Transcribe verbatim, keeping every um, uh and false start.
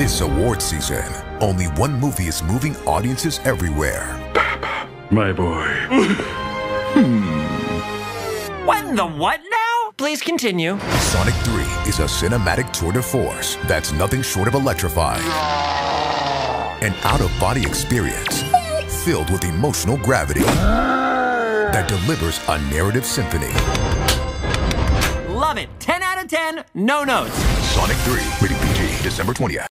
This award season, only one movie is moving audiences everywhere. My boy. When the what now? Please continue. Sonic three is a cinematic tour de force that's nothing short of electrifying. An out-of-body experience filled with emotional gravity that delivers a narrative symphony. Love it. ten out of ten, no notes. Sonic three, rated P G, December twentieth.